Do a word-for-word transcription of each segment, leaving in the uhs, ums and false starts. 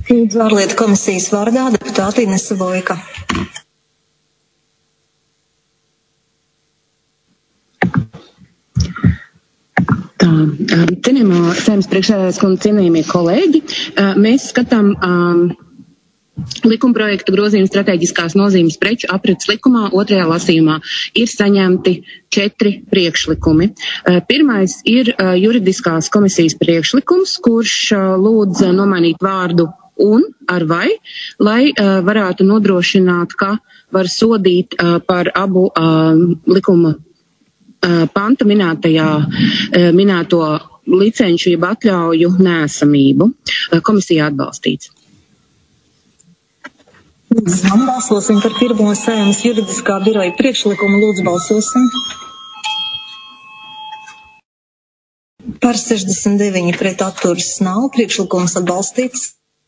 Lūdzu, ārlietu komisijas vārdā deputāte Inese Vojka. Tā, cienījamā Saeimas priekšsēdētājas kundze, cienījamie kolēģi, mēs skatām um, likumprojektu grozījumu strateģiskās nozīmes preču aprits likumā. Otrajā lasījumā ir saņemti četri priekšlikumi. Pirmais ir juridiskās komisijas priekšlikums, kurš lūdz nomainīt vārdu un ar vai, lai varētu nodrošināt, ka var sodīt par abu likuma panta minētajā, minēto licenšu jeb atļauju neesamību. Komisija atbalstīts. Lūdzu, balsosim par pirmo Saeimas juridiskā biroja priekšlikumu. Lūdzu, balsosim. Par sešdesmit deviņi pret atturas nav. Priekšlikums atbalstīts.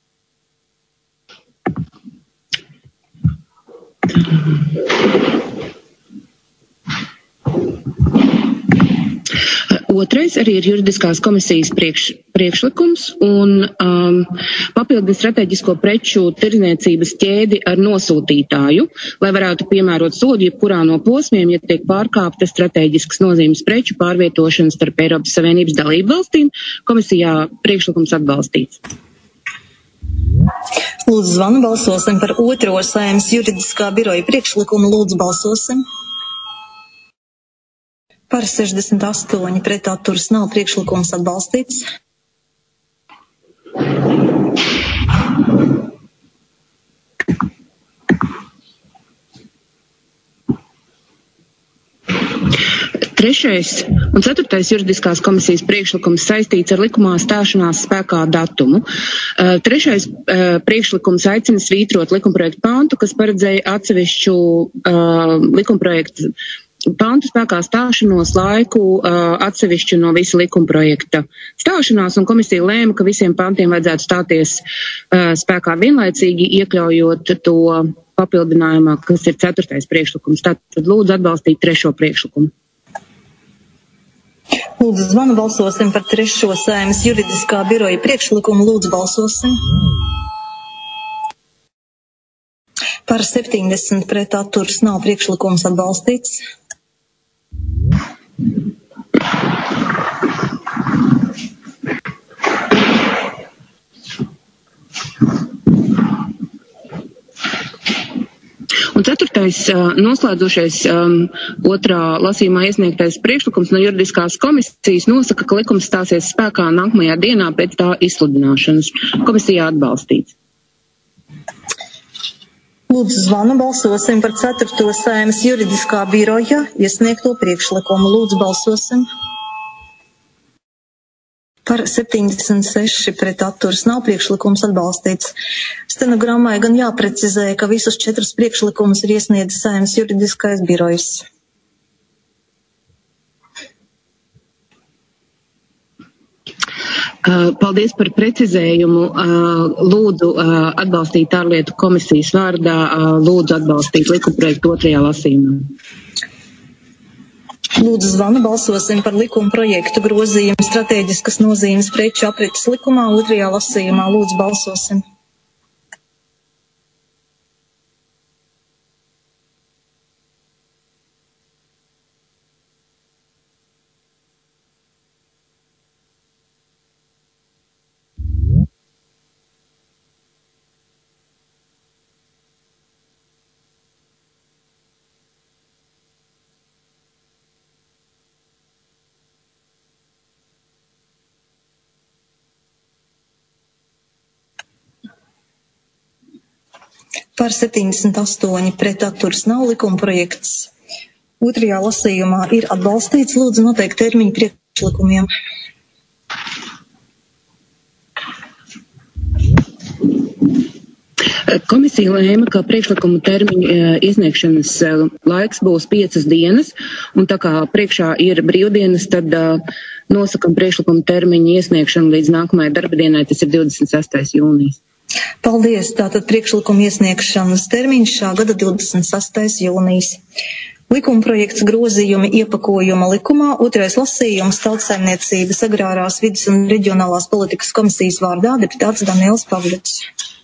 Otrais arī ir juridiskās komisijas priekš, priekšlikums un um, papildina strateģisko preču tirdzniecības ķēdi ar nosūtītāju, lai varētu piemērot sodu jebkurā no posmiem, ja tiek pārkāpta strateģiskas nozīmes preču pārvietošana starp Eiropas Savienības dalību valstīm. Komisijā priekšlikums atbalstīts. Lūdzu, zvanu balsosim par otro Saeimas juridiskā biroja priekšlikumu. Lūdzu, balsosim. Par sešdesmit astoņi pret atturas nav. Priekšlikums atbalstīts. Trešais un ceturtais juridiskās komisijas priekšlikums saistīts ar likumā stāšanās spēkā datumu. Uh, trešais uh, priekšlikums aicina svītrot likumprojektu pāntu, kas paredzēja atsevišķu uh, likumprojektu pāntu spēkā stāšanos laiku uh, atsevišķu no visa likumprojekta stāšanās, un komisija lēma, ka visiem pāntiem vajadzētu stāties uh, spēkā vienlaicīgi, iekļaujot to papildinājumā, kas ir ceturtais priekšlikums. Tātad lūdzu atbalstīt trešo priekšlikumu. Lūdzu, zvanu balsosim par trešo Saeimas juridiskā biroja priekšlikumu. Lūdzu, balsosim. Par septiņdesmit pret atturas nav. Priekšlikums atbalstīts. Un ceturtais noslēdzošais um, otrā lasījumā iesniegtais priekšlikums no juridiskās komisijas nosaka, ka likums stāsies spēkā nākamajā dienā pēc tā izsludināšanas. Komisijā atbalstīts. Lūdzu, zvanu balsosim par ceturto Saeimas juridiskā biroja iesniegto priekšlikumu. Lūdzu, balsosim. Par septiņdesmit seši pret atturas nav. Priekšlikums atbalstīts. Stenogrammai gan jāprecizē, ka visus četrus priekšlikumus ir iesniedzis Saeimas juridiskais birojs. Paldies par precizējumu. Lūdzu atbalstīt ārlietu komisijas vārdā, lūdzu atbalstīt likumprojektu otrajā lasījumā. Lūdzu, zvanu balsosim par likumprojektu grozījumu strateģiskas nozīmes preču aprites likumā otrajā lasījumā. Lūdzu, balsosim. Par septiņdesmit astoņi pret atturas nav. Likumprojekts otrajā lasījumā ir atbalstīts. Lūdzu, noteikti termiņu priekšlikumiem. Komisija lēma, ka priekšlikumu termiņu iesniegšanas laiks būs piecas dienas, un tā kā priekšā ir brīvdienas, tad uh, nosakam priekšlikumu termiņu iesniegšanu līdz nākamajai darba dienai, tas ir divdesmit sestais jūnijas. Paldies! Tātad priekšlikuma iesniegšanas termiņš šā gada divdesmit sestais jūnijas. Likumprojekts grozījumi iepakojuma likumā, otrais lasījums Tautsaimniecības agrārās vides un reģionālās politikas komisijas vārdā deputāts Daniels Pavļots.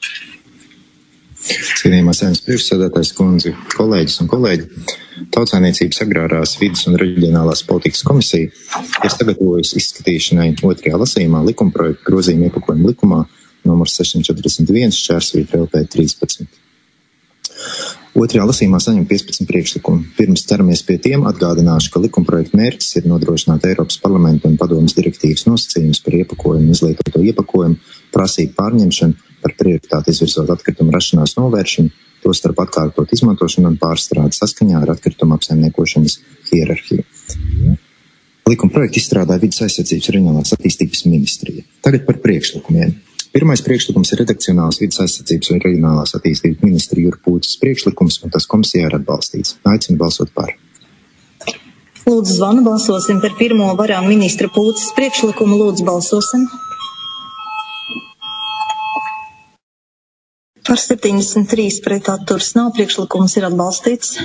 Cienījamā Saeimas priekšsēdētājas kundze, kolēģis un kolēģi, Tautsaimniecības agrārās vides un reģionālās politikas komisija ir sagatavojusi izskatīšanai otrajā lasījumā likumprojektu grozījumu iepakojumu likumā numurs sešsimt četrdesmit viens šķērsvītra L P trīspadsmit. Otrajā lasījumā saņem piecpadsmit priekšlikumu. Pirms ķeramies pie tiem, atgādināšu, ka likumprojekta mērķis ir nodrošināt Eiropas parlamenta un padomes direktīvas nosacījumus par iepakojumu, izlietoto iepakojumu, prasību pārņemšanu, par prioritāti izvirzot atkritumu rašanās novēršanu, tostarp atkārtot izmantošanu un pārstrādi saskaņā ar atkritumu apsaimniekošanas hierarhiju. Likumprojektu izstrādāja Vides aizsardzības un reģionālās attīstības ministrija. Tagad par priekšlikumiem. Pirmais priekšlikums ir redakcionāls Vides aizsardzības un reģionālās attīstības ministra Jura Pūces priekšlikums, un tas komisijā ir atbalstīts. Aicinu balsot par. Lūdzu zvanu, balsosim par pirmo varām ministra Pūces priekšlikumu. Lūdzu balsosim. Par septiņdesmit trīs pret atturas nav, priekšlikums ir atbalstīts.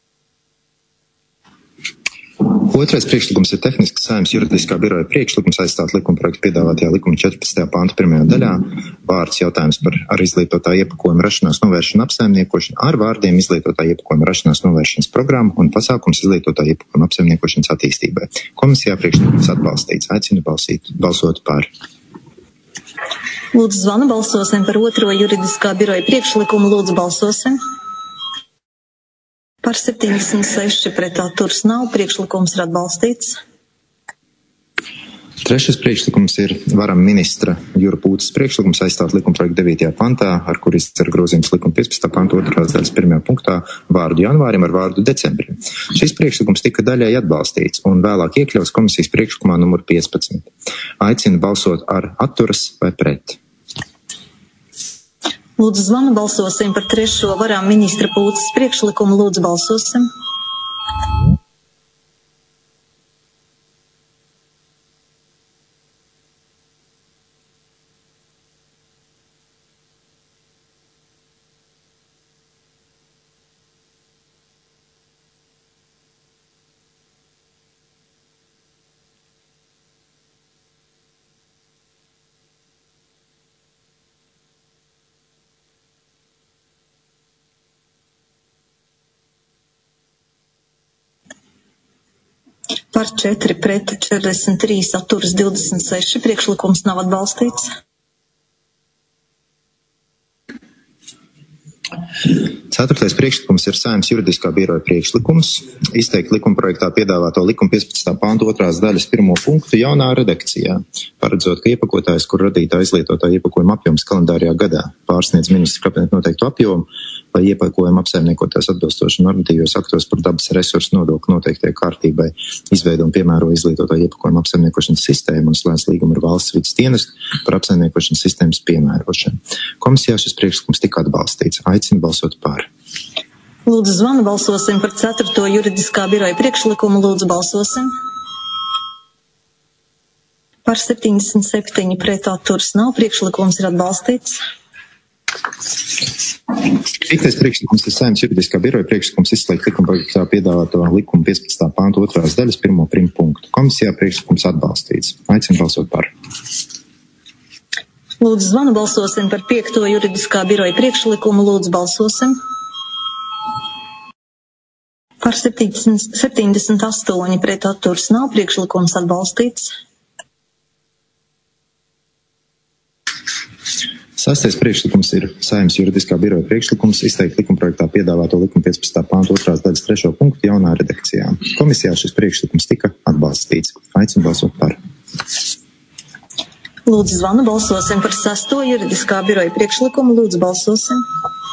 Otrais priekšlikums ir tehnisks Saeimas juridiskā biroja priekšlikums aizstāt likumprojektu piedāvātajā likuma četrpadsmitajā panta pirmajā daļā vārds jautājums par ar izlietotā iepakojuma rašanās novēršanu apsaimniekošanu ar vārdiem izlietotā iepakojuma rašanās novēršanas programmu un pasākums izlietotā iepakojuma apsaimniekošanas attīstībai. Komisijā priekšlikums atbalstīts. Aicinu balsīt, balsot par. Lūdzu zvanu, balsosim par otro juridiskā biroja priekšlikumu. Lūdzu balsosim. Par septiņdesmit seši pret atturas nav, priekšlikums ir atbalstīts. Trešais priekšlikums ir varam ministra Jura Pūces priekšlikums aizstāt likumprojektu devītajā pantā, ar kur izcer grozījums likuma piecpadsmitā panta otrās daļas pirmajā punktā vārdu janvārim ar vārdu decembrim. Šis priekšlikums tika daļēji atbalstīts un vēlāk iekļauts komisijas priekšlikumā numur piecpadsmit. Aicinu balsot ar atturas vai pret. Lūdzu zvanu, balsosim par trešo varām ministra Pūces priekšlikumu. Lūdzu balsosim. Par četri pret četrdesmit trīs atturas divdesmit seši, priekšlikums nav atbalstīts. Ceturtais priekšlikums ir Saeimas juridiskā biroja priekšlikums izteikt likumprojektā piedāvāto likuma piecpadsmitā panta otrās daļas pirmo punktu jaunā redakcijā, paredzot, ka iepakotājs, kur radītā izlietotā iepakojuma apjoms kalendārajā gadā pārsniedz ministra kabineta noteiktu apjomu, lai iepakojuma apsaimniekotājs atbilstoši normatīvos aktos par dabas resursu nodokļu noteiktajai kārtībai izveido un piemēro izlietotā iepakojuma apsaimniekošanas sistēmu un slēdz līgumu ar valsts vides dienestu par apsaimniekošanas sistēmas piemērošanu. Komisijā šis priekšlikums tika atbalstīts. Aicinu balsot par. Lūdzu zvanu, balsosim par ceturto juridiskā biroja priekšlikumu. Lūdzu balsosim. Par septiņdesmit septiņi pret atturas nav, priekšlikums ir atbalstīts. Piektais priekšlikums ir Saeimas juridiskā biroja priekšlikums izslēgt likumprojektā piedāvāto likuma piecpadsmitā panta otrās daļas pirmo prim punktu. Komisijā priekšlikums atbalstīts. Aicinu balsot par. Lūdzu zvanu, balsosim par piekto juridiskā biroja priekšlikumu. Lūdzu balsosim. Par septiņdesmit astoņi pret atturas nav, priekšlikums atbalstīts. Sastais priekšlikums ir Saeimas juridiskā biroja priekšlikums izteikt likumprojektā piedāvāto likuma piecpadsmitā panta otrās daļas trešo punktu jaunā redakcijā. Komisijā šis priekšlikums tika atbalstīts. Aicinu balsot par. Lūdzu zvanu, balsosim par sesto juridiskā biroja priekšlikumu. Lūdzu balsosim.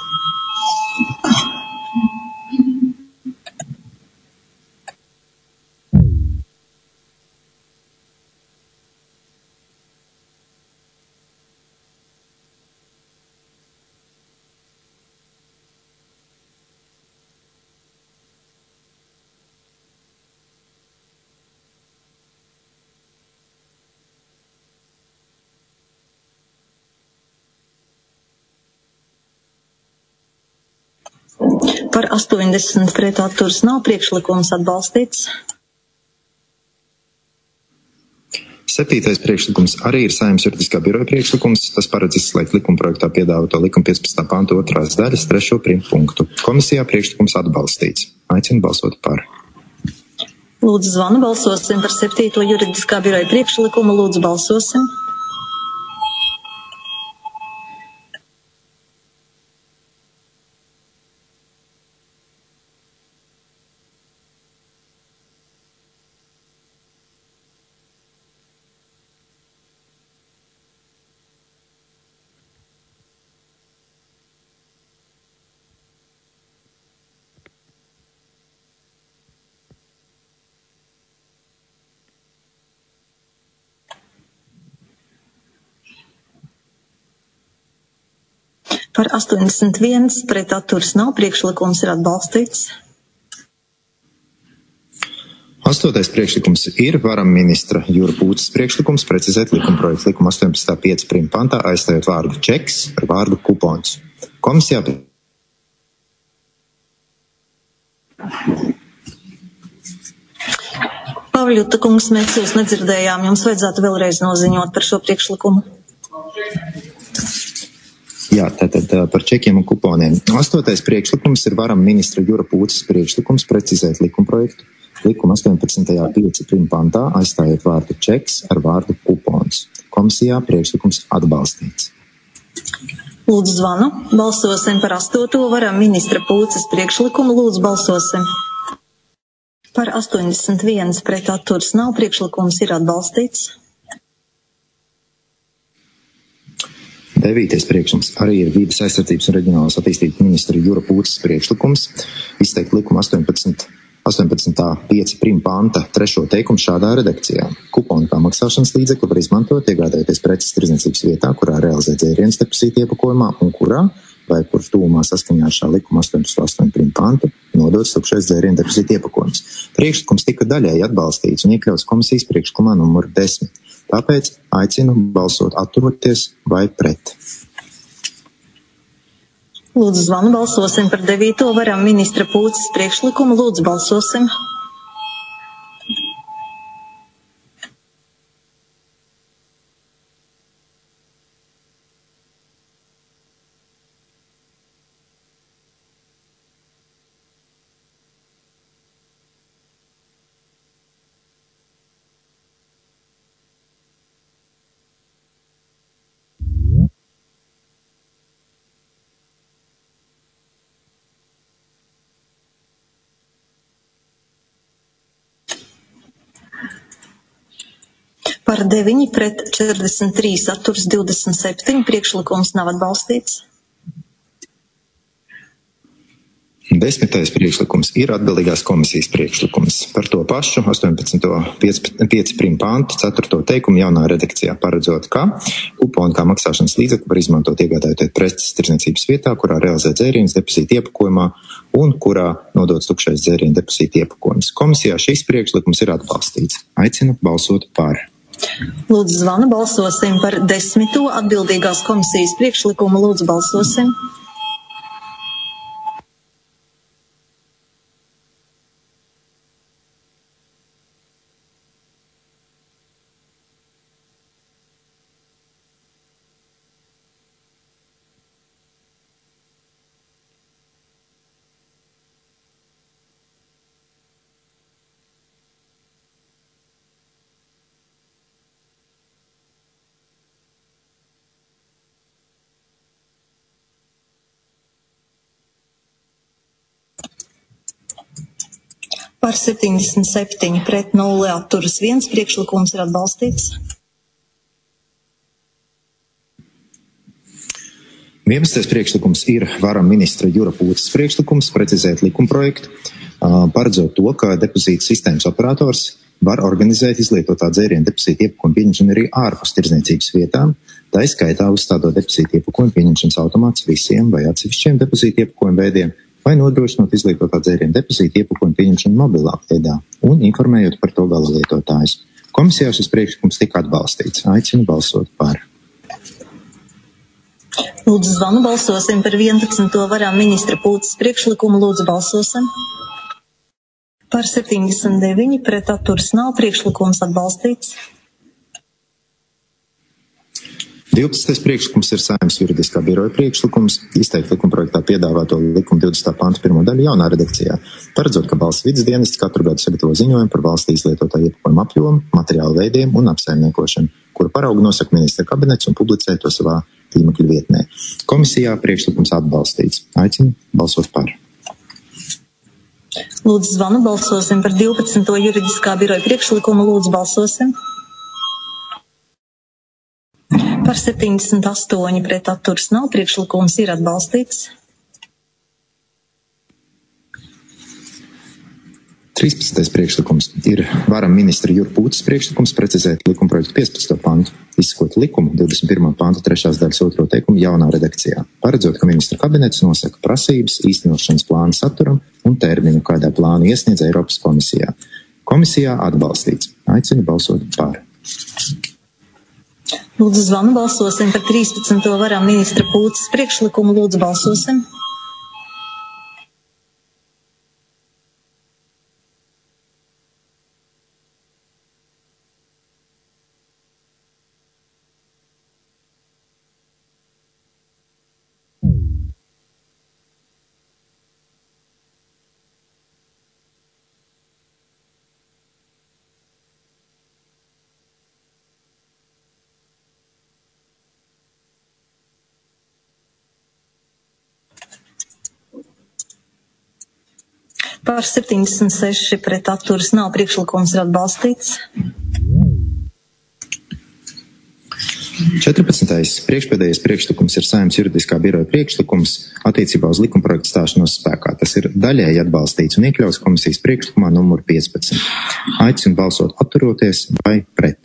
Par astoņdesmit pret atturas nav, priekšlikums atbalstīts. Septītais priekšlikums arī ir Saeimas juridiskā biroja priekšlikums. Tas paredz izslēgt likumprojektā piedāvāto likuma piecpadsmitā panta otrās daļas trešo primpunktu. Komisijā priekšlikums atbalstīts. Aicinu balsot par. Lūdzu zvanu, balsosim par septīto juridiskā biroja priekšlikumu. Lūdzu balsosim. Par astoņdesmit viens pret atturas nav, priekšlikums ir atbalstīts. Astotais priekšlikums ir varam ministra Jura Pūces priekšlikums precizēt likumprojektu likuma astoņpadsmitā pieci prim pantā, aizstājot vārdu čeks ar vārdu kupons. Komisijā Pavļuta kungs, mēs jūs nedzirdējām, jums vajadzētu vēlreiz noziņot par šo priekšlikumu. Jā, tātad par čekiem un kuponiem. Astotais priekšlikums ir varam ministra Jura Pūces priekšlikums precizēt likumprojektu likuma astoņpadsmitā pieci prim pantā, aizstājot vārdu čeks ar vārdu kupons. Komisijā priekšlikums atbalstīts. Lūdzu zvanu, balsosim par astoto varam ministra Pūces priekšlikumu. Lūdzu balsosim. Par astoņdesmit viens pret atturas nav, priekšlikums ir atbalstīts. Devītais priekšlikums arī ir Vides aizsardzības un reģionālās attīstības ministra Jura Pūces priekšlikums izteikt likuma astoņpadsmitā pieci prim panta trešo teikumu šādā redakcijā. Kuponi kā maksāšanas līdzekli var izmantot, iegādājoties preces tirdzniecības vietā, kurā realizē dzērienus depozīta iepakojumā un kurā, vai kur tūmā saskaņā ar šā likuma astoņpadsmit astoņi prim pantu, nodots tukšais dzērienu depozīta iepakojums. Priekšlikums tika daļēji atbalstīts un iekļauts komisijas priekšlikumā numur desmit. Tāpēc aicinu balsot atturoties vai pret. Lūdzu zvanu, balsosim par devīto varam ministra Pūces priekšlikumu. Lūdzu balsosim. Par deviņi pret četrdesmit trīs atturas divdesmit septiņi, priekšlikums nav atbalstīts. Desmitais priekšlikums ir atbildīgās komisijas priekšlikums. Par to pašu astoņpadsmit pieci prim pantu ceturto teikumu jaunā redakcijā paredzot, ka kuponi kā maksāšanas līdzekli var izmantot iegādājoties preces tirdzniecības vietā, kurā realizē dzērienus depozīta iepakojumā un kurā nodots tukšais dzērienu depozīta iepakojums. Komisijā šis priekšlikums ir atbalstīts. Aicinu balsot par. Lūdzu zvanu, balsosim par desmito atbildīgās komisijas priekšlikumu. Lūdzu balsosim. Par septiņdesmit septiņi pret nulli atturas viens, priekšlikums ir atbalstīts. vienpadsmitais priekšlikums ir varam ministra Jura Pūces priekšlikums precizēt likumprojektu, paredzot to, ka depozīta sistēmas operators var organizēt izlietotā dzērienu depozīta iepakojumu pieņemšanu arī ārpus tirdzniecības vietām, tā izskaitā uzstādot depozīta iepakojumu pieņemšanas automāts visiem vai atsevišķiem depozīta iepakojumu veidiem, vai nodrošinot izlietotā dzērienu depozīta iepakojumu pieņemšanu mobilā veidā un informējot par to gala lietotājus. Komisijā šis priekšlikums tika atbalstīts. Aicinu balsot par. Lūdzu zvanu, balsosim par vienpadsmito varam ministra Pūces priekšlikumu. Lūdzu balsosim. Par septiņdesmit deviņi pret atturas nav, priekšlikums atbalstīts. divpadsmitais priekšlikums ir Saeimas juridiskā biroja priekšlikums izteikt likumprojektā piedāvāto likuma divdesmitā panta pirmo daļu jaunā redakcijā, paredzot, ka valsts vides dienests katru gadu sagatavo ziņojumu par valstī izlietotā iepakojuma apjomu, materiālu veidiem un apsaimniekošanu, kuru paraugu nosaka ministra kabinets un publicē to savā tīmekļa vietnē. Komisijā priekšlikums atbalstīts. Aicinu balsot par. Lūdzu zvanu, balsosim par divpadsmito juridiskā biroja priekšlikumu. Lūdzu balsosim. Par septiņdesmit astoņi pret atturas nav, priekšlikums ir atbalstīts. trīspadsmitais priekšlikums ir varam ministra Jura Pūces priekšlikums precizēt likumprojektu piecpadsmito pantu, izsakot likumu divdesmit pirmā panta trešās daļas otro teikumu jaunā redakcijā, paredzot, ka ministra kabinets nosaka prasības īstenošanas plāna saturam un termiņu, kādā plānu iesniedz Eiropas komisijā. Komisijā atbalstīts. Aicinu balsot par. Lūdzu zvanu, balsosim par trīspadsmito varam ministra Pūces priekšlikumu. Lūdzu balsosim. Par septiņdesmit seši pret atturas nav, priekšlikums ir atbalstīts. četrpadsmitais priekšpēdējais priekšlikums ir Saeimas juridiskā biroja priekšlikums attiecībā uz likumprojekta stāšanos spēkā. Tas ir daļēji atbalstīts un iekļauts komisijas priekšlikumā numur piecpadsmit. Aicinu balsot atturoties vai pret.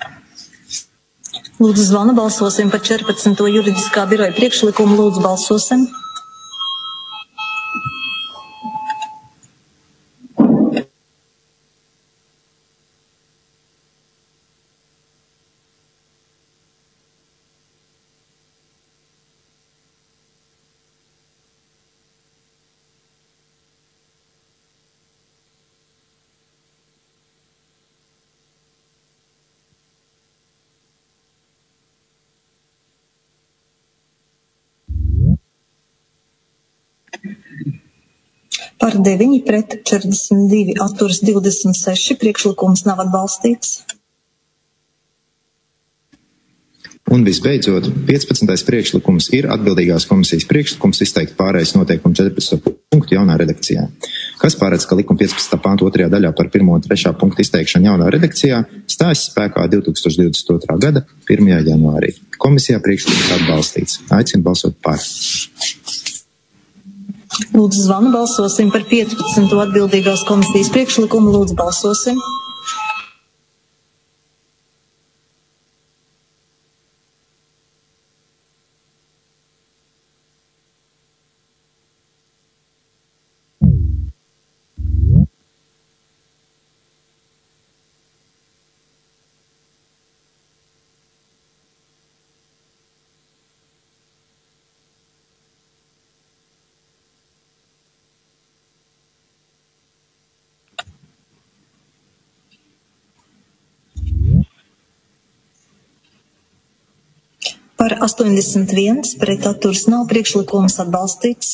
Lūdzu zvanu, balsosim par četrpadsmito juridiskā biroja priekšlikumu. Lūdzu balsosim. Par deviņi pret četrdesmit divi atturas divdesmit seši, priekšlikums nav atbalstīts. Un visbeidzot, piecpadsmitais priekšlikums ir atbildīgās komisijas priekšlikums izteikt pārējais noteikumu četrpadsmito punktu jaunā redakcijā, kas paredz, ka likuma piecpadsmitā panta otrajā daļā par pirmo un trešā punktu izteikšanu jaunā redakcijā stājas spēkā divtūkstoš divdesmit otrā gada pirmajā janvārī. Komisijā priekšlikums atbalstīts. Aicinu balsot par. Lūdzu zvanu, balsosim par piecpadsmito atbildīgās komisijas priekšlikumu. Lūdzu balsosim. Par astoņdesmit viens pret atturas nav, priekšlikums atbalstīts.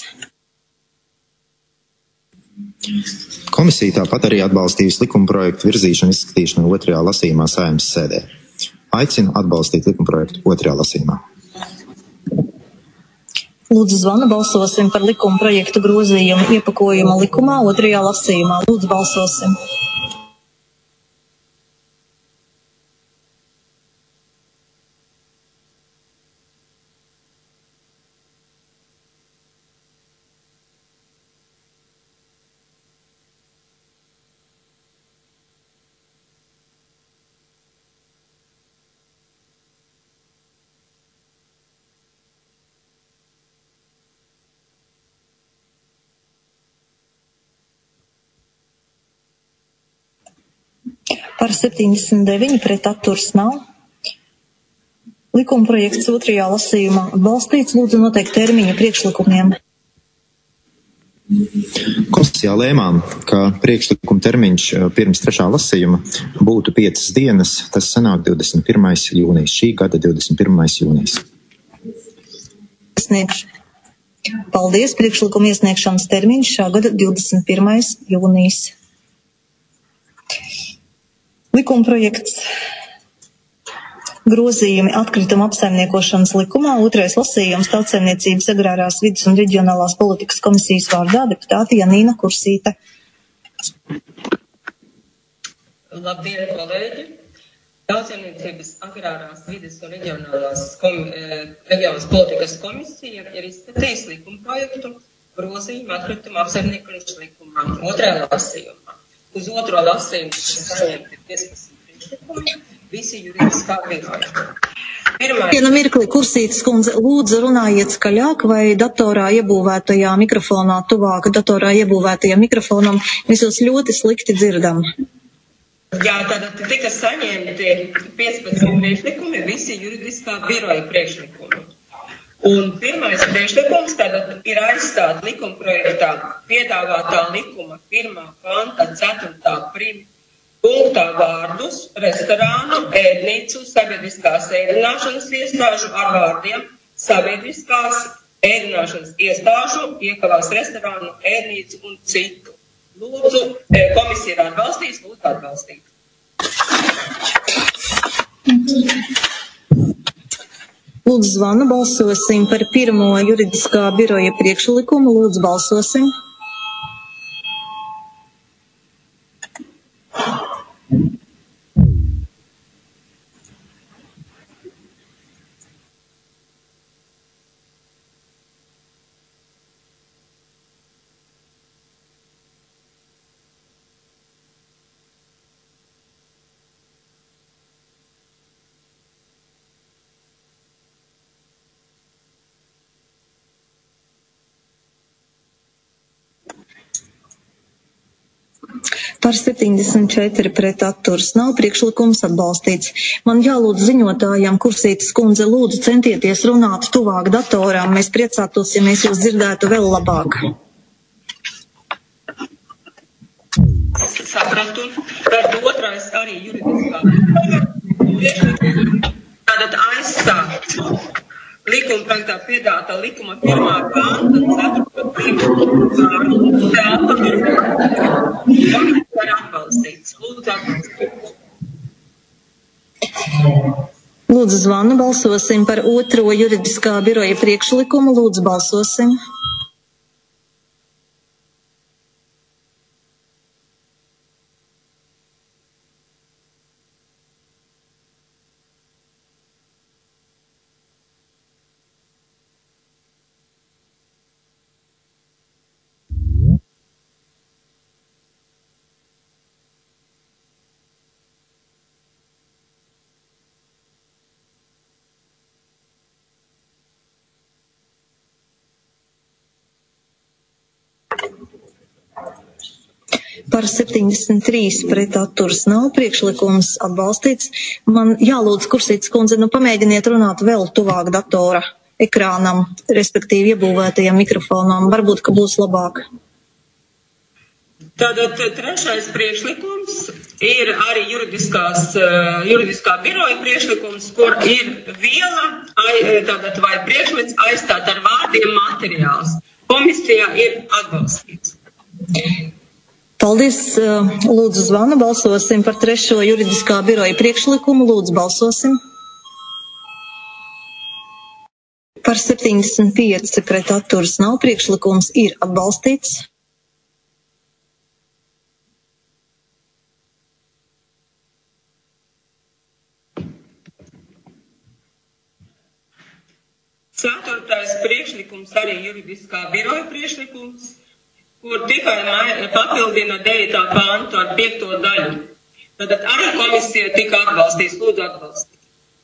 Komisija tāpat arī atbalstījusi likumprojektu virzīšanu izskatīšanu otrajā lasījumā Saeimas sēdē. Aicinu atbalstīt likumprojektu otrajā lasījumā. Lūdzu zvanu, balsosim par likumprojektu grozījumu iepakojuma likumā otrajā lasījumā. Lūdzu balsosim. Par septiņdesmit deviņi pret atturas nav. Likumprojekts otrajā lasījumā atbalstīts. Lūdzu noteikt termiņu priekšlikumiem. Komisijā lēmām, ka priekšlikuma termiņš pirms trešā lasījuma būtu piecas dienas, tas sanāk divdesmit pirmais jūnijas, šī gada divdesmit pirmais jūnijas. Sniegšu. Paldies, priekšlikuma iesniegšanas termiņš šā gada divdesmit pirmais jūnijas. Likumprojekts grozījumi atkrituma apsaimniekošanas likumā, otrais lasījums Tautsaimniecības agrārās vides un reģionālās politikas komisijas vārdā deputāte Janīna Kursīte. Labdien, kolēģi! Tautsaimniecības agrārās vides un reģionālās, komi, reģionālās politikas komisija ir izskatījis likumprojektu grozījumu atkrituma apsaimniekošanas likumā, otrajā lasījumā. Uz otro lasījumu saņemti piecpadsmit priekšlikumi. Visi juridiskā biroja. Pirmā... Vienu mirkli, Kursītes kundze, lūdzu runājiet skaļāk vai datorā iebūvētajā mikrofonā, tuvāk datorā iebūvētajam mikrofonam. Mēs jūs ļoti slikti dzirdam. Jā, tātad tika saņemti piecpadsmit priekšlikumi, visi juridiskā biroja priekšlikumi. Un pirmais priekšlikums tātad ir aizstāt likumprojektā piedāvātā likuma pirmā panta ceturtā prim. Punktā vārdus restorānu, ēdnīcu, sabiedriskās ēdināšanas iestāžu ar vārdiem sabiedriskās ēdināšanas iestāžu, iekavās restorānu, ēdnīcu un citu. Lūdzu, komisija ir atbalstījis, lūdzu atbalstīt. Lūdzu zvanu, balsosim par pirmo juridiskā biroja priekšlikumu, lūdzu balsosim. Par septiņdesmit četri pret atturs nav, priekšlikums atbalstīts. Man jālūdz ziņotājām, Kursītes kundze, lūdzu centieties runāt tuvāk datorām. Mēs priecātos, ja mēs jūs dzirdētu vēl labāk. Sapratu. Tad otrais arī juridiskā. Tātad aizstāt likumprojektā piedāvātā likuma pirmā panta ceturtā ir atbalstīts. Lūdzu atbalstīt. Lūdzu zvanu, balsosim par otro juridiskā biroja priekšlikumu. Lūdzu balsosim. Par septiņdesmit trīs pret atturs nav, priekšlikums atbalstīts. Man jālūdz, Kursītes kundze, nu pamēģiniet runāt vēl tuvāk datora ekrānam, respektīvi iebūvētajam mikrofonam. Varbūt, ka būs labāk. Tātad trešais priekšlikums ir arī juridiskās, juridiskā biroja priekšlikums, kur ir viela tātad vai priekšmets aizstāt ar vārdiem materiāls. Komisijā ir atbalstīts. Paldies. Lūdzu zvanu, balsosim par trešo juridiskā biroja priekšlikumu. Lūdzu balsosim. Par septiņdesmit pieci pret atturs nav, priekšlikums ir atbalstīts. Ceturtais priekšlikums arī juridiskā biroja priekšlikums, kur tikai papildina devītā pāntu ar piekto daļu. Tātad arī komisija tika atbalstīs. Lūdzu atbalstīt.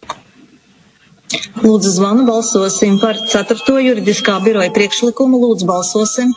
Lūdzu zvanu, balsosim par ceturto juridiskā biroja priekšlikumu. Lūdzu balsosim.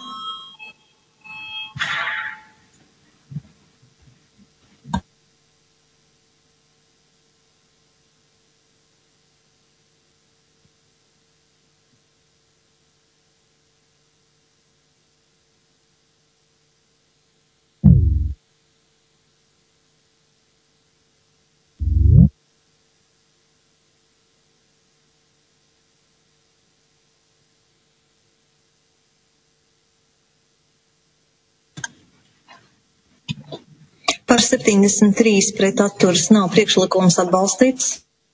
Par septiņdesmit trīs pret atturas nav, priekšlikums atbalstīts.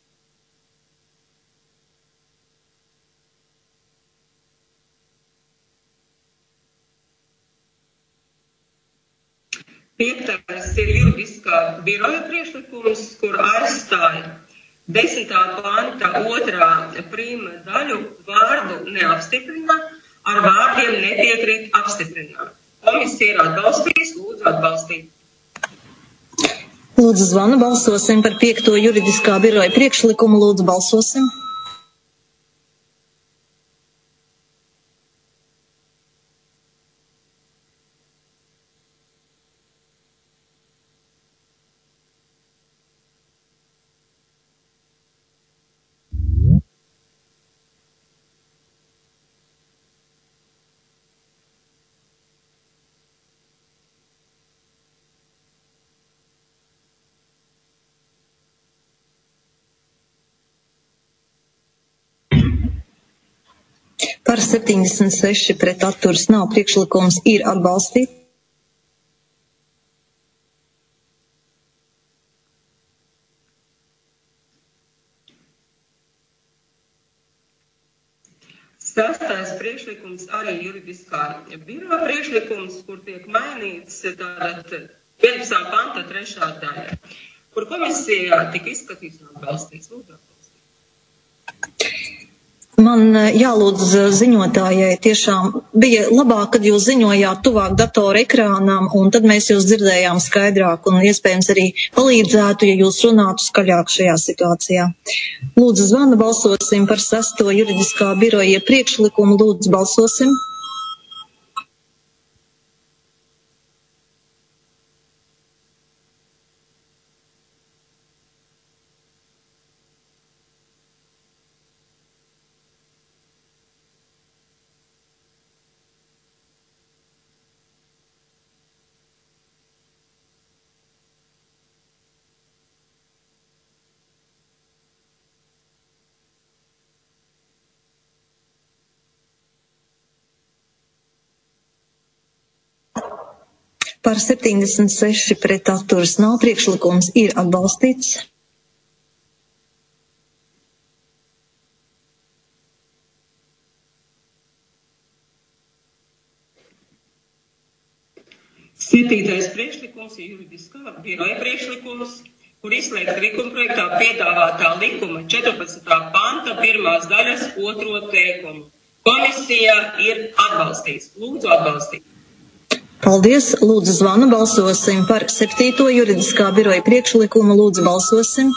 Piektais ir juridiskā biroja priekšlikums, kur aizstāja desmitā panta otrā prīma daļu vārdu neapstiprina ar vārdiem nepiekrīt apstiprināt. Komisija ir atbalstījis, lūdzu atbalstīt. Lūdzu zvanu, balsosim par piekto juridiskā biroja priekšlikumu, lūdzu balsosim. Par septiņdesmit seši pret atturas nav, priekšlikums ir atbalstīts. Sastais priekšlikums arī juridiskā biroja priekšlikums, kur tiek mainīts tātad vienpadsmitā panta trešā daļa, kur komisija tika izskatīts un atbalstīts. Lūdzu atbalstīt. Man jālūdz ziņotājai, tiešām bija labāk, kad jūs ziņojāt tuvāk datora ekrānām, un tad mēs jūs dzirdējām skaidrāk, un iespējams arī palīdzētu, ja jūs runātu skaļāk šajā situācijā. Lūdzu zvanu, balsosim par sesto juridiskā biroja priekšlikumu, lūdzu balsosim. Par septiņdesmit seši pret atturas nav, priekšlikums ir atbalstīts. Septītais priekšlikums ir juridiskā biroja priekšlikums, kur izslēgt likumprojektā piedāvātā likuma četrpadsmitā panta pirmās daļas otro teikumu. Komisija ir atbalstīts. Lūdzu atbalstīt. Paldies, lūdzu zvanu, balsosim par septīto juridiskā biroja priekšlikumu, lūdzu balsosim.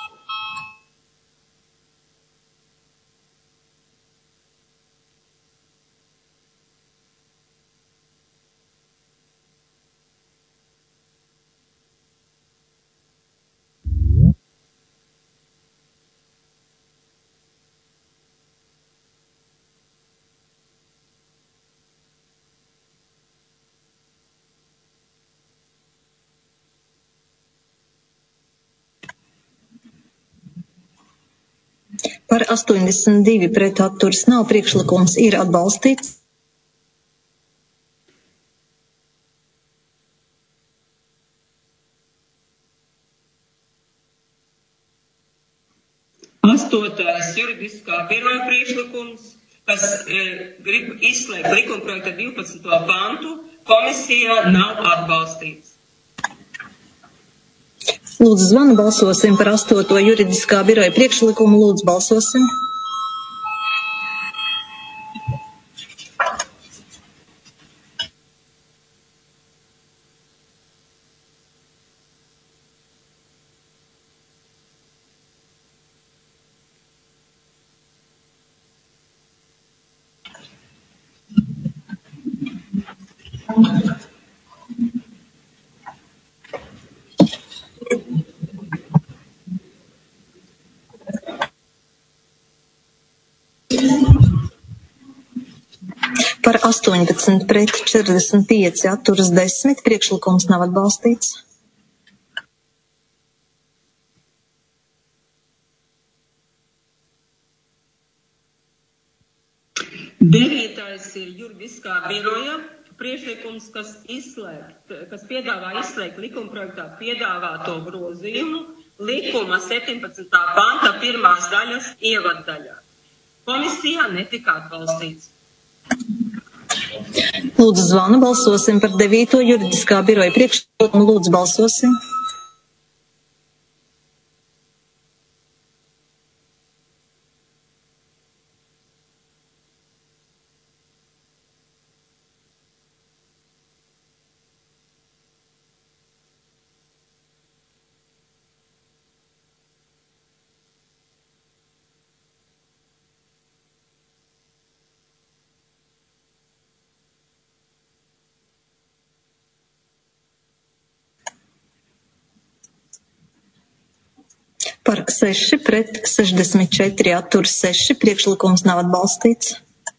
Par astoņdesmit divi pret atturas nav, priekšlikums ir atbalstīts. Astotais juridiskā biroja priekšlikums, kas e, grib izslēgt likumprojekta divpadsmito pantu, komisija nav atbalstīts. Lūdzu zvanu, balsosim par astoto juridiskā biroja priekšlikumu, lūdzu balsosim. Par astoņpadsmit pret četrdesmit pieci atturas desmit, priekšlikums nav atbalstīts. Devītais ir juridiskā biroja priekšlikums, kas, izslēgt, kas piedāvā izslēgt likumprojektā piedāvāto grozījumu likuma septiņpadsmitā panta pirmās daļas ievaddaļā. Komisijā netika atbalstīts. Lūdzu zvanu, balsosim par devīto juridiskā biroja priekšlikumu. Lūdzu balsosim. Par seši pret sešdesmit četri atturas seši. Priekšlikums nav atbalstīts.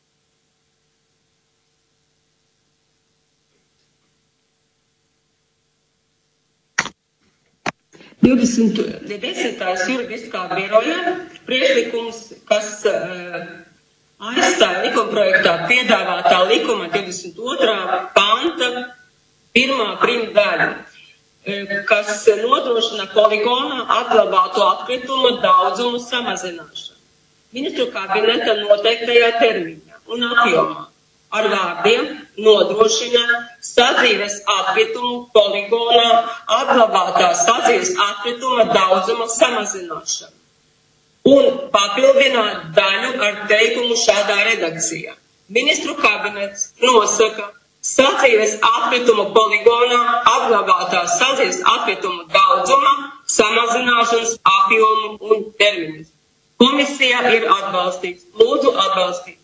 divdesmitais juridiskā biroja priekšlikums, kas uh, aizstāja likumprojektā piedāvātā likuma divdesmit otrā panta pirmā primdaļa, kas nodrošina poligonā atglabāto atkritumu daudzumu samazināšanu. Ministru kabineta noteiktajā termiņā un apjomā ar vārdiem nodrošina sadzīves atkritumu poligonā atglabātā sadzīves atkrituma daudzuma samazināšanu un papildināt daļu ar teikumu šādā redakcijā. Ministru kabinets nosaka sadzīves atkritumu poligonā apglabātā sadzīves atkritumu daudzuma samazināšanas apjomu un termiņus. Komisijā ir atbalstīts. Lūdzu atbalstīt.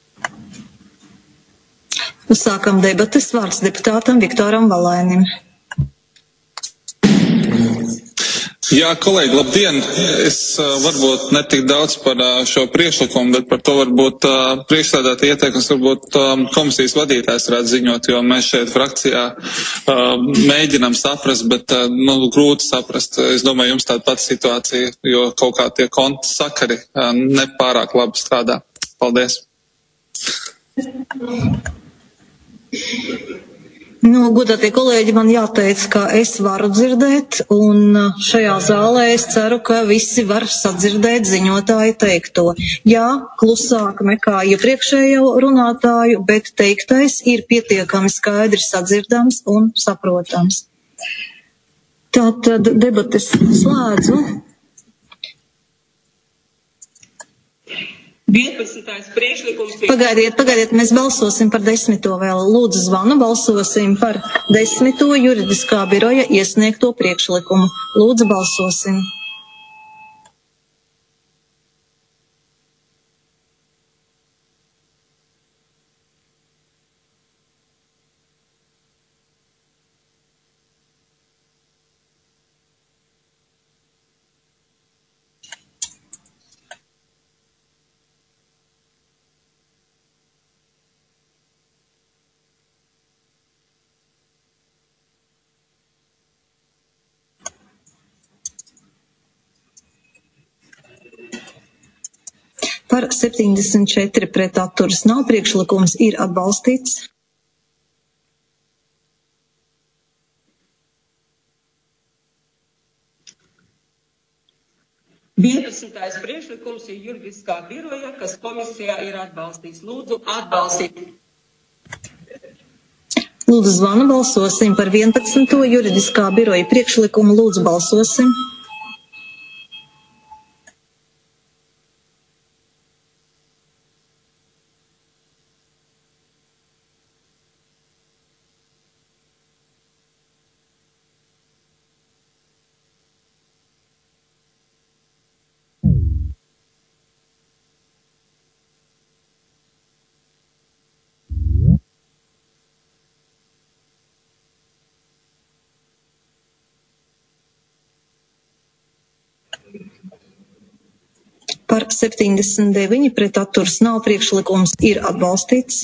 Sākam debates. Vārds deputātam Viktoram Valainim. Jā, kolēģi, labdien! Es uh, varbūt ne tik daudz par uh, šo priekšlikumu, bet par to varbūt uh, priekšstādāti ieteikums varbūt um, komisijas vadītājs varētu ziņot, jo mēs šeit frakcijā uh, mēģinam saprast, bet uh, nu, grūti saprast. Es domāju, jums tāda pati situācija, jo kaut kā tie konta sakari uh, nepārāk labi strādā. Paldies! Nu, godātie kolēģi, man jāteic, ka es varu dzirdēt, un šajā zālē es ceru, ka visi var sadzirdēt ziņotāju teikto. Jā, klusāk nekā iepriekšējo runātāju, bet teiktais ir pietiekami skaidri sadzirdams un saprotams. Tātad debates slēdzu. vienpadsmitais priekšlikums. Pagaidiet, pagaidiet, mēs balsosim par desmito vēl. Lūdzu zvanu, balsosim par desmito juridiskā biroja iesniegto priekšlikumu. Lūdzu balsosim. Par septiņdesmit četri pret atturas nav, priekšlikums ir atbalstīts. vienpadsmitais priekšlikums ir juridiskā biroja, kas komisijā ir atbalstīts. Lūdzu atbalstīt. Lūdzu zvanu, balsosim par vienpadsmito juridiskā biroja priekšlikumu. Lūdzu balsosim. Par septiņdesmit deviņi pret atturas nav, priekšlikums ir atbalstīts.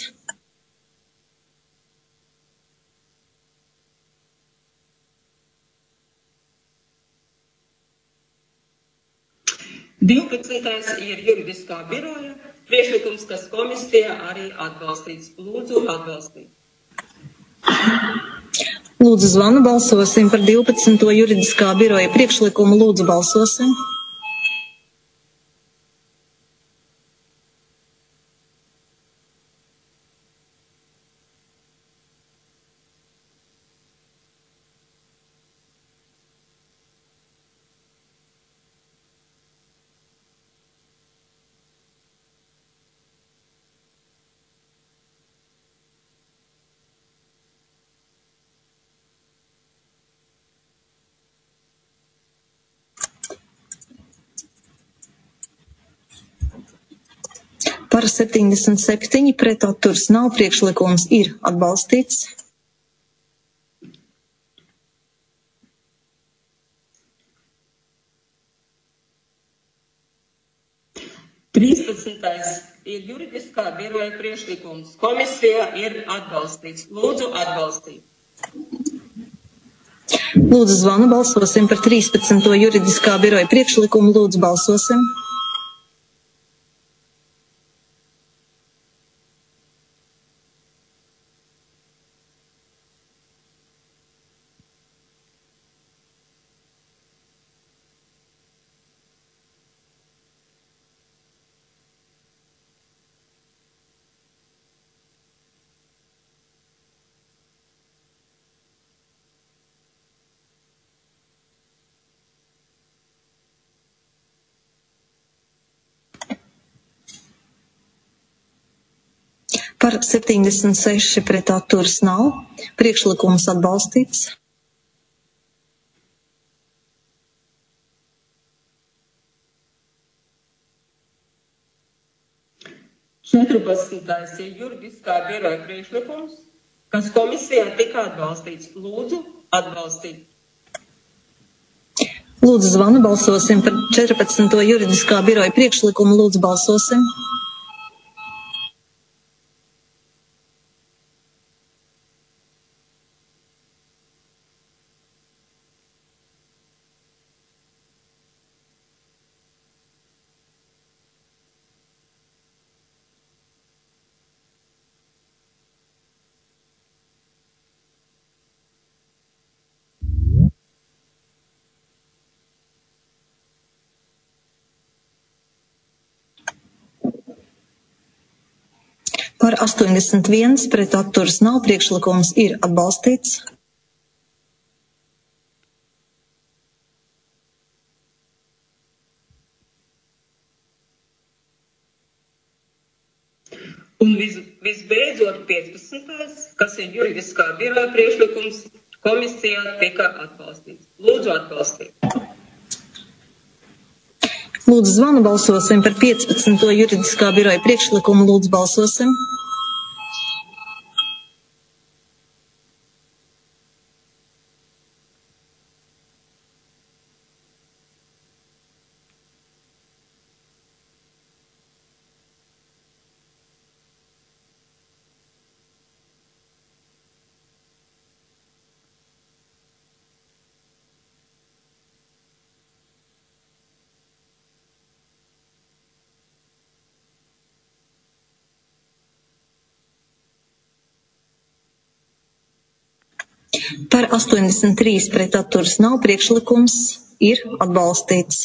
divpadsmitais ir juridiskā biroja priekšlikums, kas komisijā arī atbalstīts. Lūdzu atbalstīt. Lūdzu zvanu, balsosim par divpadsmito juridiskā biroja priekšlikumu. Lūdzu balsosim. Par septiņdesmit septiņi, pret atturas nav, priekšlikums ir atbalstīts. trīspadsmitais ir juridiskā biroja priekšlikums. Komisija ir atbalstīts. Lūdzu atbalstīt. Lūdzu zvanu, balsosim par trīspadsmito juridiskā biroja priekšlikumu. Lūdzu balsosim. Par septiņdesmit seši, pret atturas nav, priekšlikums atbalstīts. četrpadsmitais ir juridiskā biroja priekšlikums, kas komisijā tika atbalstīts. Lūdzu atbalstīt. Lūdzu zvanu, balsosim par četrpadsmito juridiskā biroja priekšlikumu. Lūdzu balsosim. Par astoņdesmit viens, pret atturas nav, priekšlikums ir atbalstīts. Un vis, visbeidzot piecpadsmitais, kas ir juridiskā biroja priekšlikums, komisijā tika atbalstīts. Lūdzu atbalstīt. Lūdzu zvanu, balsosim par piecpadsmito juridiskā biroja priekšlikumu. Lūdzu balsosim. Par astoņdesmit trīs, pret atturas nav, priekšlikums ir atbalstīts.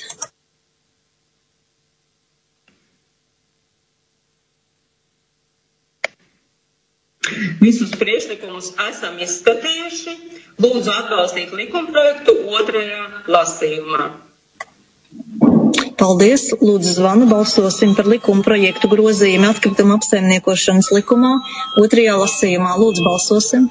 Visus priekšlikumus esam izskatījuši. Lūdzu atbalstīt likumprojektu otrajā lasījumā. Paldies. Lūdzu zvanu, balsosim par likumprojektu grozījumu atkrituma apsaimniekošanas likumā otrajā lasījumā. Lūdzu balsosim.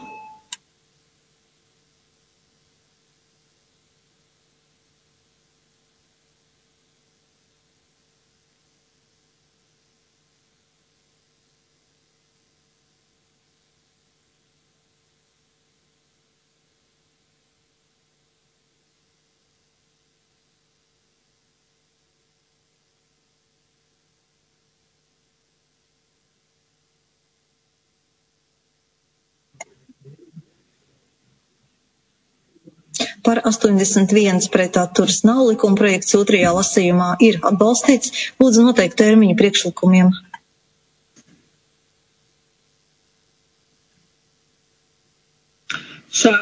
Par astoņdesmit viens, pret atturas nav, likumprojekts otrajā lasījumā ir atbalstīts. Lūdzu noteikt termiņu priekšlikumiem.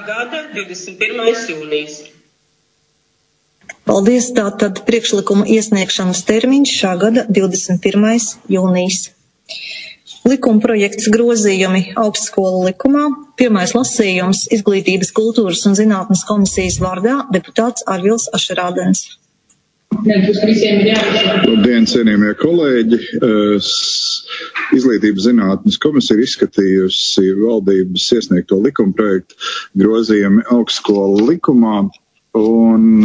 gada divdesmit pirmais jūnijas. Paldies, tātad priekšlikuma iesniegšanas termiņš šā gada divdesmit pirmais jūnijas. Likuma projekts grozījumi augstskolu likumā. Pirmais lasījums Izglītības, kultūras un zinātnes komisijas vārdā deputāts Arvils Ašerādens. Labdien, cienījamie kolēģi! Izglītības zinātnes komisija ir izskatījusi valdības iesniegto likuma projektu grozījumi augstskolu likumā un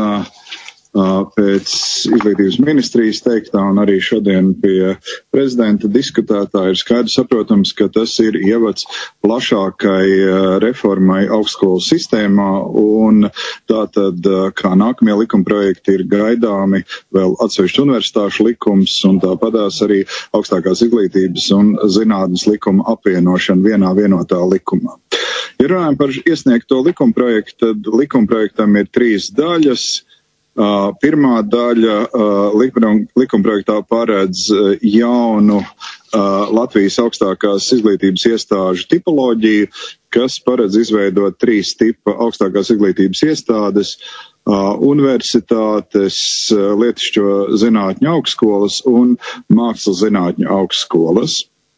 pēc izglītības ministrijas teiktā un arī šodien pie prezidenta diskutētā ir skaidrs saprotams, ka tas ir ievads plašākai reformai augstskolu sistēmā un tātad, kā nākamie likuma projekti ir gaidāmi vēl atsevišķi universitāšu likums un tāpatās arī augstākās izglītības un zinātnes likuma apvienošana vienā vienotā likumā. Ja runājam par iesniegto likuma projektu, tad likuma projektam ir trīs daļas. Uh, pirmā daļa uh, likumprojektā paredz uh, jaunu uh, Latvijas augstākās izglītības iestāžu tipoloģiju, kas paredz izveidot trīs tipa augstākās izglītības iestādes, uh, universitātes, uh, lietišķo zinātņu augstskolas un mākslas zinātņu augstskolas.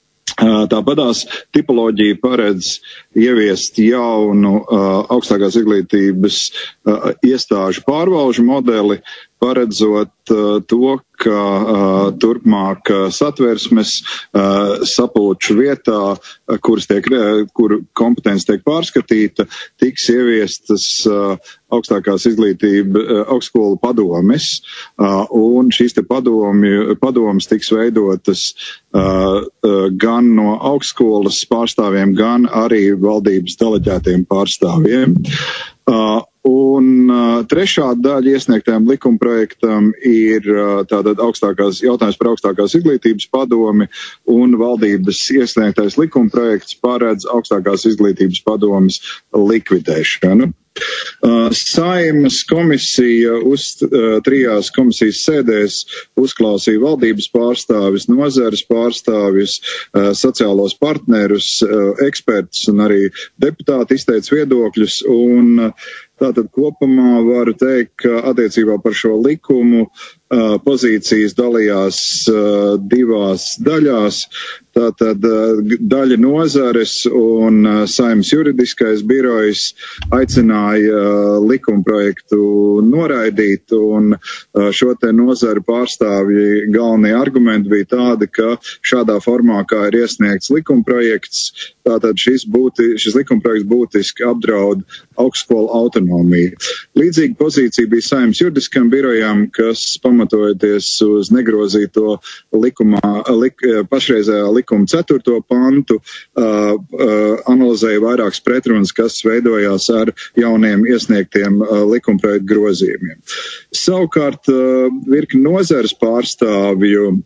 Tāpatās tipoloģija paredz ieviest jaunu uh, augstākās izglītības uh, iestāžu pārvalžu modeli, paredzot uh, to, ka uh, turpmāk uh, satversmes uh, sapulču vietā, uh, kuras tiek, uh, kur kompetence tiek pārskatīta, tiks ieviestas uh, augstākās izglītība uh, augstskolu padomes, uh, un šīs te padomi, padomes tiks veidotas uh, uh, gan no augstskolas pārstāvjiem, gan arī valdības deleģētiem pārstāvjiem. Uh, Un uh, trešā daļa iesniegtajam likumprojektam ir uh, tātad augstākās, jautājums par augstākās izglītības padomi un valdības iesniegtais likumprojekts paredz augstākās izglītības padomes likvidēšanu. Uh, Saeimas komisija uz uh, trijās komisijas sēdēs uzklausīja valdības pārstāvis, nozares pārstāvis, uh, sociālos partnerus, uh, ekspertus un arī deputāti izteica viedokļus un uh, Tātad kopumā varu teikt, ka attiecībā par šo likumu uh, pozīcijas dalījās uh, divās daļās. Tātad uh, daļa nozares un uh, Saeimas juridiskais birojs aicināja uh, likumprojektu noraidīt, un uh, šo te nozaru pārstāvji galvenie argumenti bija tādi, ka šādā formā, kā ir iesniegts likumprojekts, tātad šis, būti, šis likumprojekts būtiski apdraud augstskolu autonomiju. Līdzīga pozīcija bija Saeimas juridiskajam birojam, kas pamatojoties uz negrozīto likumā, lik, pašreizējā likuma ceturto pantu, uh, uh, analizēja vairākas pretrunas, kas veidojās ar jauniem iesniegtiem uh, likumprojektu grozījumiem. Savukārt uh, virkni nozares pārstāvju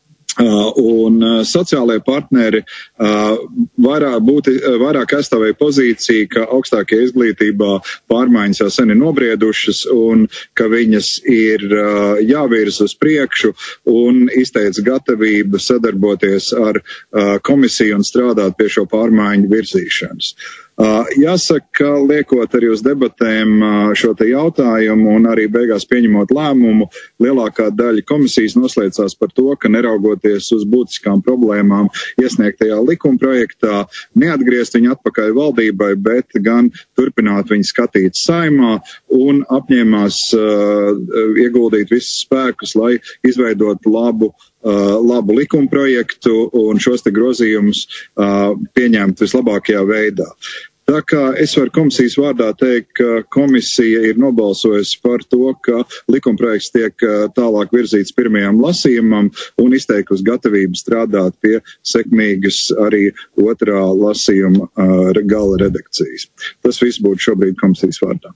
Uh, un uh, sociālajie partneri uh, vairāk, būti, uh, vairāk aizstāvēja pozīciju, ka augstākajā izglītībā pārmaiņas jau sen ir nobriedušas un ka viņas ir uh, jāvirza uz priekšu un izteica gatavību sadarboties ar uh, komisiju un strādāt pie šo pārmaiņu virzīšanas. Uh, jāsaka, ka liekot arī uz debatēm uh, šo te jautājumu un arī beigās pieņemot lēmumu, lielākā daļa komisijas noslēdzās par to, ka neraugoties uz būtiskām problēmām iesniegtajā likumprojektā, neatgriezt viņu atpakaļ valdībai, bet gan turpināt viņu skatīt Saeimā un apņēmās uh, ieguldīt visus spēkus, lai izveidotu labu Uh, labu likumprojektu un šos te grozījumus uh, pieņemt vislabākajā veidā. Tā kā es varu komisijas vārdā teikt, ka komisija ir nobalsojusi par to, ka likumprojekts tiek uh, tālāk virzīts pirmajam lasījumam un izteikusi gatavību strādāt pie sekmīgas arī otrā lasījuma uh, gala redakcijas. Tas viss būtu šobrīd komisijas vārdā.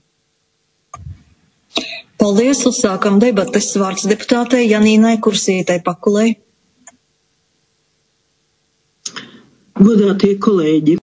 Paldies, uzsākam debates. Vārds deputātei Janīnai Kursītei Pakulei. Godātie kolēģi!